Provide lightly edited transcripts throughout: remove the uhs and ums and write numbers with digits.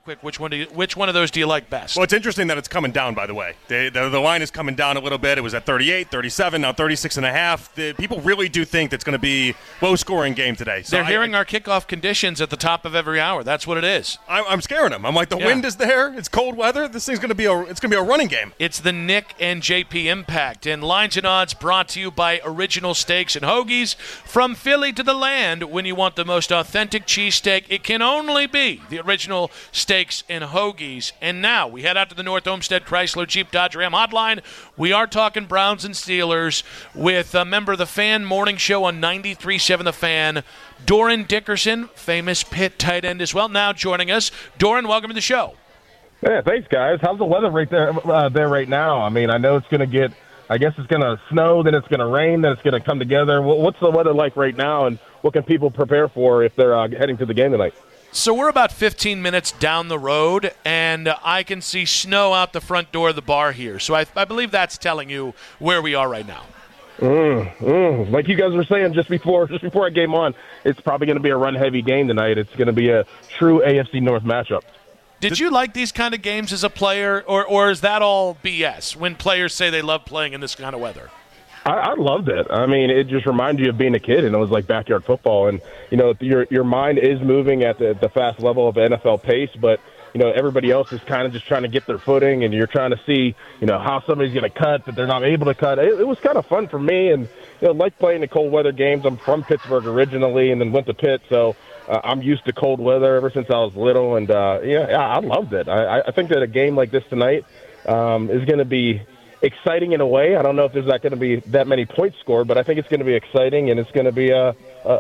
quick. Which one of those do you like best? Well, it's interesting that it's coming down, by the way. The line is coming down a little bit. It was at 38, 37, now 36.5. People really do think that's going to be low-scoring game today. So They're hearing our kickoff conditions at the top of every hour. That's what it is. I'm scaring them. I'm like, the wind is there. It's cold weather. This thing's going to be a running game. It's the Nick and JP Impact. And Lines and Odds brought to you by Original Steaks and Hoagies. From Philly to the land, when you want the most authentic cheesesteak, it can only be the Original Steaks and Hoagies. And now we head out to the North Olmsted Chrysler Jeep Dodge Ram hotline. We are talking Browns and Steelers with a member of the Fan Morning Show on 93.7 The Fan, Doran Dickerson, famous Pitt tight end as well, now joining us. Doran, welcome to the show. Yeah, thanks, guys. How's the weather right there right now? I mean, I know it's going to I guess it's going to snow, then it's going to rain, then it's going to come together. What's the weather like right now, and what can people prepare for if they're heading to the game tonight? So we're about 15 minutes down the road, and I can see snow out the front door of the bar here. So I believe that's telling you where we are right now. Like you guys were saying just before I came on, it's probably going to be a run-heavy game tonight. It's going to be a true AFC North matchup. Did you like these kind of games as a player, or is that all BS when players say they love playing in this kind of weather? I loved it. I mean, it just reminds you of being a kid, and it was like backyard football. And, you know, your mind is moving at the fast level of NFL pace, but, you know, everybody else is kind of just trying to get their footing, and you're trying to see, you know, how somebody's going to cut, but they're not able to cut. It was kind of fun for me, and, you know, like playing the cold weather games. I'm from Pittsburgh originally and then went to Pitt, so I'm used to cold weather ever since I was little, and, I loved it. I think that a game like this tonight is going to be exciting in a way. I don't know if there's not going to be that many points scored, but I think it's going to be exciting, and it's going to be a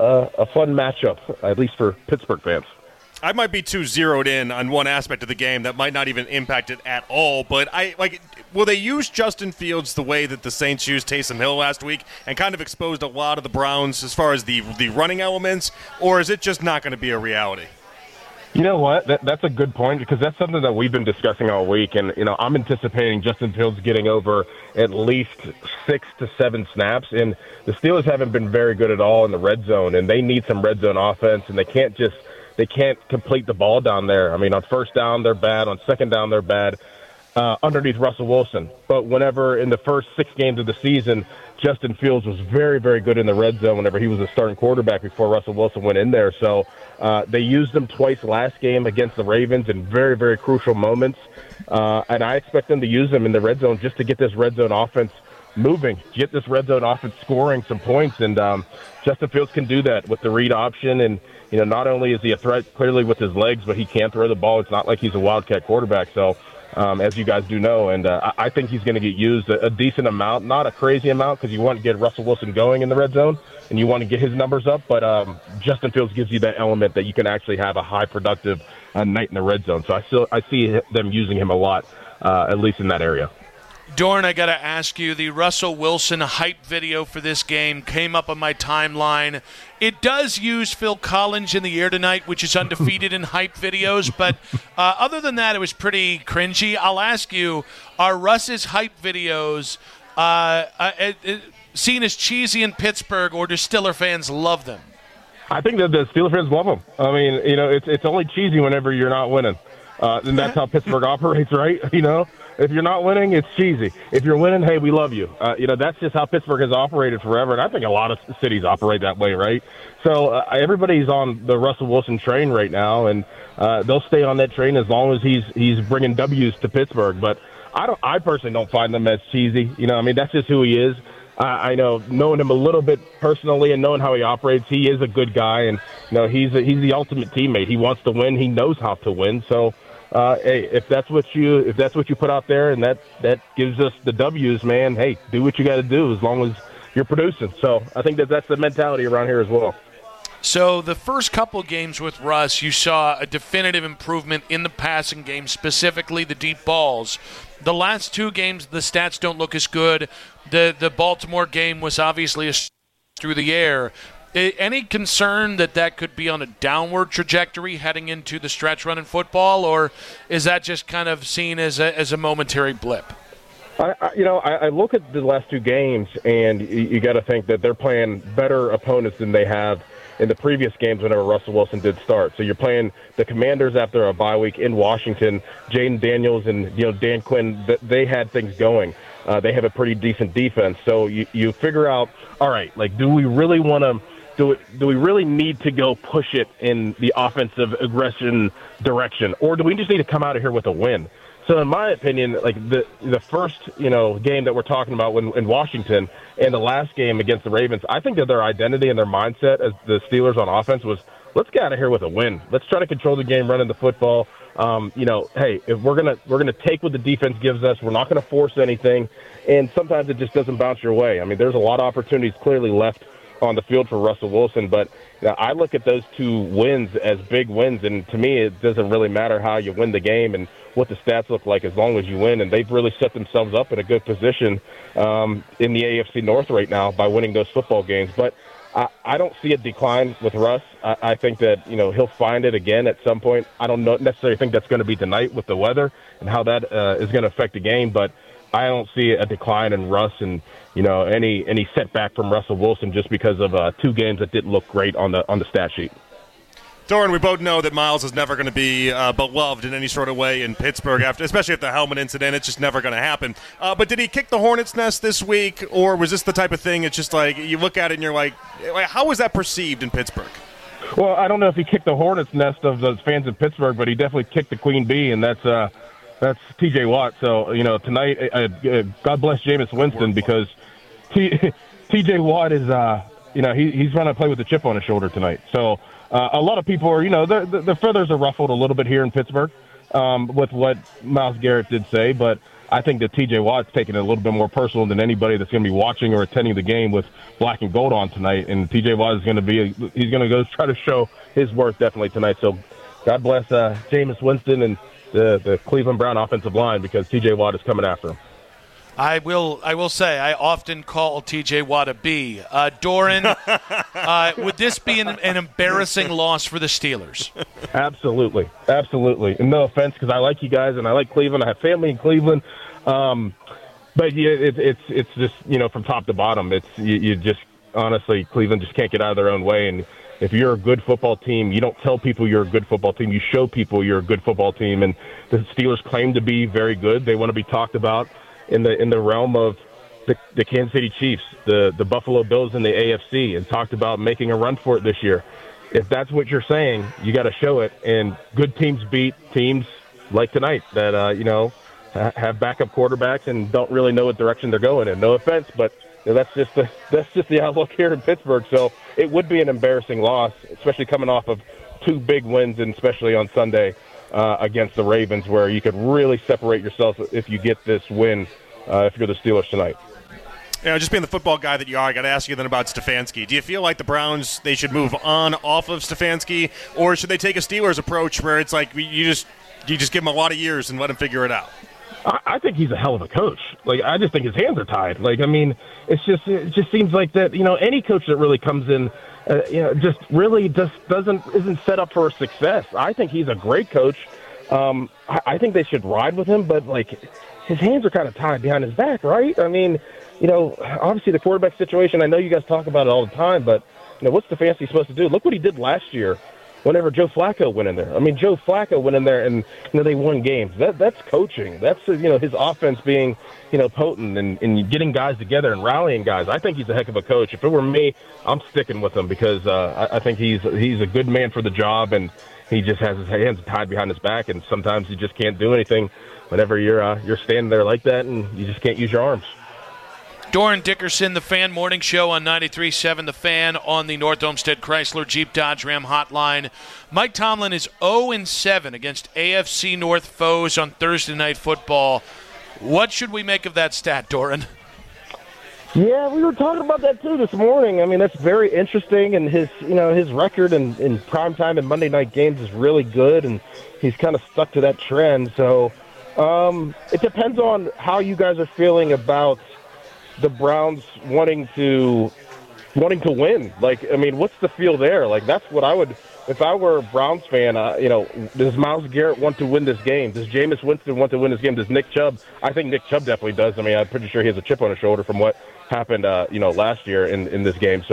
fun matchup, at least for Pittsburgh fans. I might be too zeroed in on one aspect of the game that might not even impact it at all, but will they use Justin Fields the way that the Saints used Taysom Hill last week and kind of exposed a lot of the Browns as far as the running elements, or is it just not going to be a reality? You know what? That's a good point, because that's something that we've been discussing all week. And, you know, I'm anticipating Justin Fields getting over at least 6 to 7 snaps. And the Steelers haven't been very good at all in the red zone, and they need some red zone offense, and they can't complete the ball down there. I mean, on first down, they're bad. On second down, they're bad underneath Russell Wilson. But whenever in the first 6 games of the season, Justin Fields was very, very good in the red zone whenever he was a starting quarterback before Russell Wilson went in there. So they used him twice last game against the Ravens in very, very crucial moments. And I expect them to use him in the red zone just to get this red zone offense moving, get this red zone offense scoring some points. And Justin Fields can do that with the read option. And, you know, not only is he a threat clearly with his legs, but he can throw the ball. It's not like he's a wildcat quarterback. So, as you guys do know, and I think he's going to get used a decent amount, not a crazy amount, because you want to get Russell Wilson going in the red zone and you want to get his numbers up, but Justin Fields gives you that element that you can actually have a high productive night in the red zone. So I see them using him a lot, at least in that area. Doran, I got to ask you, the Russell Wilson hype video for this game came up on my timeline. It does use Phil Collins in the air tonight, which is undefeated in hype videos, but other than that, it was pretty cringy. I'll ask you, are Russ's hype videos seen as cheesy in Pittsburgh, or do Steeler fans love them? I think that the Steeler fans love them. I mean, you know, it's only cheesy whenever you're not winning. And that's how Pittsburgh operates, right? You know? If you're not winning, it's cheesy. If you're winning, hey, we love you. You know, that's just how Pittsburgh has operated forever, and I think a lot of cities operate that way, right? So everybody's on the Russell Wilson train right now, and they'll stay on that train as long as he's bringing W's to Pittsburgh. But I personally don't find them as cheesy. You know, I mean, that's just who he is. I know, knowing him a little bit personally and knowing how he operates, he is a good guy, and you know, he's the ultimate teammate. He wants to win. He knows how to win. So. Hey, if that's what you put out there, and that gives us the W's, man. Hey, do what you got to do as long as you're producing. So I think that's the mentality around here as well. So the first couple games with Russ, you saw a definitive improvement in the passing game, specifically the deep balls. The last 2 games, the stats don't look as good. The Baltimore game was obviously through the air. Any concern that could be on a downward trajectory heading into the stretch run in football, or is that just kind of seen as a momentary blip? I look at the last 2 games, and you got to think that they're playing better opponents than they have in the previous games whenever Russell Wilson did start. So you're playing the Commanders after a bye week in Washington. Jaden Daniels and Dan Quinn, they had things going. They have a pretty decent defense. So you figure out, all right, like, do we really want to do we really need to go push it in the offensive aggression direction, or do we just need to come out of here with a win? So in my opinion, like the first, game that we're talking about in Washington and the last game against the Ravens, I think that their identity and their mindset as the Steelers on offense was, let's get out of here with a win. Let's try to control the game, running the football. Hey, if we're gonna take what the defense gives us, we're not gonna force anything. And sometimes it just doesn't bounce your way. I mean, there's a lot of opportunities clearly left on the field for Russell Wilson, but I look at those two wins as big wins, and to me, it doesn't really matter how you win the game and what the stats look like as long as you win. And they've really set themselves up in a good position in the AFC North right now by winning those football games. But I don't see a decline with Russ. I think that, he'll find it again at some point. I don't necessarily think that's going to be tonight with the weather and how that is going to affect the game, but I don't see a decline in Russ and, any setback from Russell Wilson just because of 2 games that didn't look great on the stat sheet. Doran, we both know that Miles is never going to be beloved in any sort of way in Pittsburgh, especially after the helmet incident. It's just never going to happen. But did he kick the hornet's nest this week, or was this the type of thing it's just like you look at it and you're like, how was that perceived in Pittsburgh? Well, I don't know if he kicked the hornet's nest of those fans in Pittsburgh, but he definitely kicked the queen bee, and that's T.J. Watt. So, tonight, God bless Jameis Winston, because T.J. Watt is, he's going to play with a chip on his shoulder tonight. So a lot of people are, the feathers are ruffled a little bit here in Pittsburgh with what Myles Garrett did say. But I think that T.J. Watt's taking it a little bit more personal than anybody that's going to be watching or attending the game with black and gold on tonight. And T.J. Watt is going to he's going to go try to show his worth definitely tonight. So God bless Jameis Winston and the Cleveland Brown offensive line, because T.J. Watt is coming after him. I will say I often call T.J. Watt a B. Doran, would this be an embarrassing loss for the Steelers? Absolutely. And no offense, because I like you guys and I like Cleveland. I have family in Cleveland. But yeah, it's just, from top to bottom, you just honestly, Cleveland just can't get out of their own way. And if you're a good football team, you don't tell people you're a good football team. You show people you're a good football team. And the Steelers claim to be very good. They want to be talked about in the realm of the Kansas City Chiefs, the Buffalo Bills in the AFC, and talked about making a run for it this year. If that's what you're saying, you got to show it. And good teams beat teams like tonight that, have backup quarterbacks and don't really know what direction they're going in. No offense, but that's just the outlook here in Pittsburgh. So it would be an embarrassing loss, especially coming off of 2 big wins, and especially on Sunday against the Ravens, where you could really separate yourself if you get this win if you're the Steelers tonight. Just being the football guy that you are, I got to ask you then about Stefanski. Do you feel like the Browns, they should move on off of Stefanski, or should they take a Steelers approach where it's like you just give him a lot of years and let him figure it out? I think he's a hell of a coach. Like, I just think his hands are tied. Like, I mean, it just seems like that. Any coach that really comes in, isn't set up for success. I think he's a great coach. I think they should ride with him, but like, his hands are kind of tied behind his back, right? I mean, obviously the quarterback situation. I know you guys talk about it all the time, but what's Stefanski supposed to do? Look what he did last year. Whenever Joe Flacco went in there. I mean, Joe Flacco went in there and, they won games. That's coaching. That's, his offense being, potent and getting guys together and rallying guys. I think he's a heck of a coach. If it were me, I'm sticking with him, because I think he's a good man for the job, and he just has his hands tied behind his back, and sometimes you just can't do anything whenever you're standing there like that and you just can't use your arms. Doran Dickerson, the Fan Morning Show on 93.7 The Fan on the North Olmsted Chrysler Jeep Dodge Ram hotline. Mike Tomlin is 0-7 against AFC North foes on Thursday Night Football. What should we make of that stat, Doran? Yeah, we were talking about that too this morning. I mean, that's very interesting, and his record in primetime and Monday night games is really good, and he's kind of stuck to that trend. So it depends on how you guys are feeling about the Browns wanting to win. Like, I mean, what's the feel there? Like, that's what I would, if I were a Browns fan, does Myles Garrett want to win this game? Does Jameis Winston want to win this game? Does Nick Chubb? I think Nick Chubb definitely does. I mean, I'm pretty sure he has a chip on his shoulder from what happened, last year in this game. So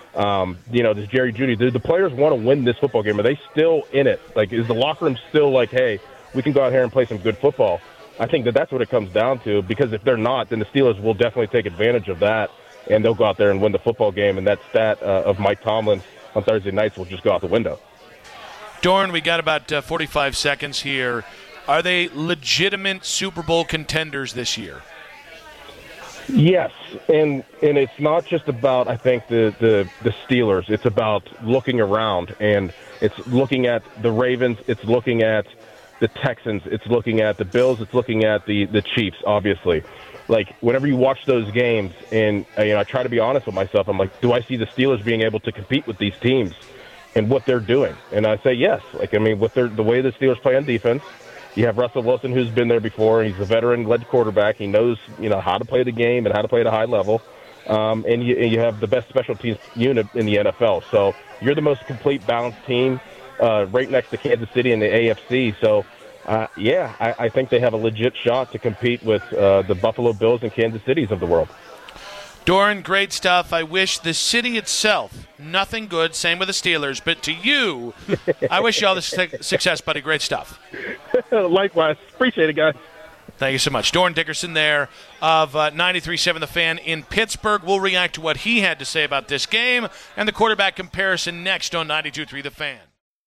Does Jerry Jeudy, do the players want to win this football game? Are they still in it? Like, is the locker room still like, hey, we can go out here and play some good football? I think that's what it comes down to, because if they're not, then the Steelers will definitely take advantage of that, and they'll go out there and win the football game, and that stat of Mike Tomlin on Thursday nights will just go out the window. Doran, we got about 45 seconds here. Are they legitimate Super Bowl contenders this year? Yes, and it's not just about, I think, the Steelers. It's about looking around, and it's looking at the Ravens. It's looking at the Texans. It's looking at the Bills. It's looking at the Chiefs, obviously. Like, whenever you watch those games, and I try to be honest with myself, I'm like, do I see the Steelers being able to compete with these teams and what they're doing? And I say yes. Like, I mean, with the way the Steelers play on defense, you have Russell Wilson, who's been there before. He's a veteran-led quarterback. He knows, how to play the game and how to play at a high level. And you have the best special teams unit in the NFL. So you're the most complete, balanced team right next to Kansas City in the AFC. So, I think they have a legit shot to compete with the Buffalo Bills and Kansas Cities of the world. Doran, great stuff. I wish the city itself nothing good, same with the Steelers. But to you, I wish you all the success, buddy. Great stuff. Likewise. Appreciate it, guys. Thank you so much. Doran Dickerson there of 93.7 The Fan in Pittsburgh. We'll react to what he had to say about this game and the quarterback comparison next on 92.3 The Fan.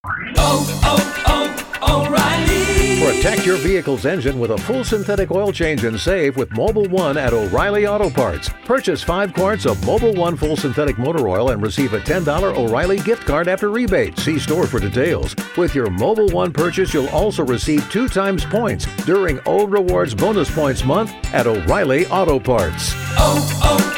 O'Reilly. Protect your vehicle's engine with a full synthetic oil change and save with Mobil 1 at O'Reilly Auto Parts. Purchase 5 quarts of Mobil 1 full synthetic motor oil and receive a $10 O'Reilly gift card after rebate. See store for details. With your Mobil 1 purchase, you'll also receive 2 times points during O Rewards Bonus Points Month at O'Reilly Auto Parts.